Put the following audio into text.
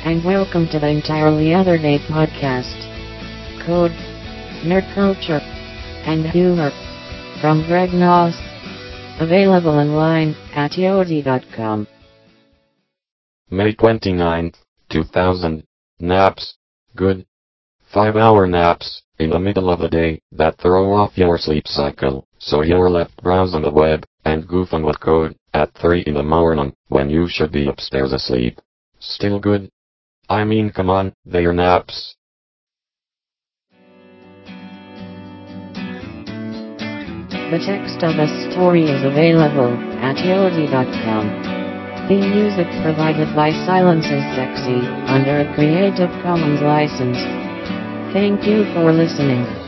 and welcome to the Entirely Other Day podcast. Code, nerd culture, and humor. From Greg Noss. Available online at yodi.com. May 29th, 2000. Naps. Good. 5-hour naps, in the middle of the day, that throw off your sleep cycle, so you're left browsing the web, and goofing with code, at 3 in the morning, when you should be upstairs asleep. Still good? I mean, come on, they're naps. The text of the story is available at yodi.com. Theme music provided by Silence is Sexy, under a Creative Commons license. Thank you for listening.